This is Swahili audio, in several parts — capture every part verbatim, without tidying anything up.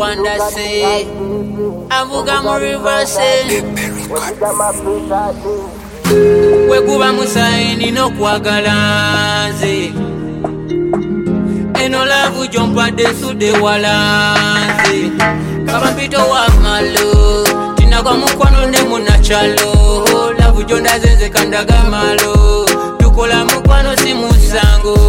wandase avuga mu reverse wekuba musaini no kwagala nze eno lavu jompadde sude walanze kabampito wa malo tinagwa mukwano ne munachalo lavu jonda zenze kandaga malo tukola mukwano si musango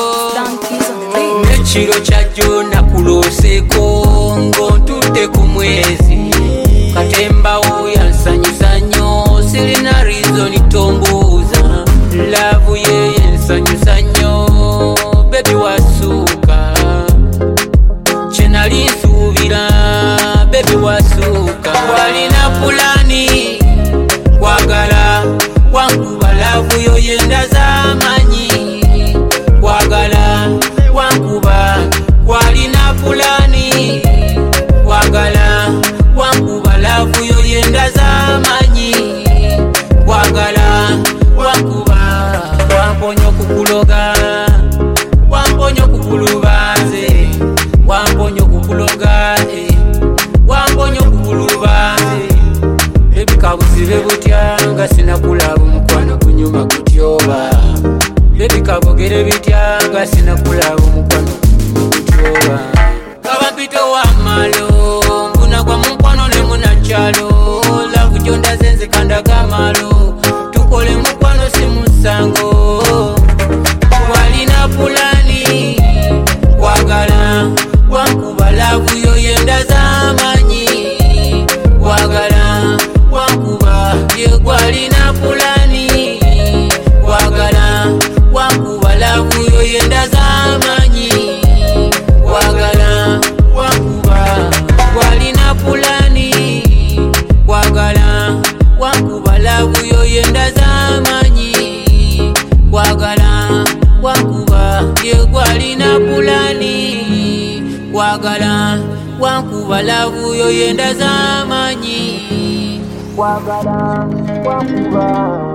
Chiro chajo na kuloseko ngontute ku mwezi katemba uya nsanyusanyo sirina reason tombuza love ye nsanyusanyo baby wasuka chenali nsubira baby wasuka walina pulani kwagala wankuba love yo yenda zamanyi kwagala wankuba walina pulani wagala wankuba lavu yo yenda zamanyi wagala wankuba wamponyo kukuloga wamponyo kukulubaze wamponyo kukuloga eh. wamponyo kukulubaze ebikabuzibe butya nga sinakulaba mukwano kunyuma kutyoba ebikabogere bitya nga sinakulaba mukwano kutyoba kabampito wa malo ngunagwa mukwano ne munachalo lavu jonda zenze kandaga malo tukole mukwano si musango walina pulani wagala wankuba lavu yo yenda zamanyi wagala wankuba yegwalina pulani wagala wankuba lavu yo yenda zamanyi wagala wankuba walina pulani wagala wankuba lavu yo yenda zamanyi wagala wankuba yegwalina pulani wagala wankuba lavu yo yenda zamanyi wagala wankuba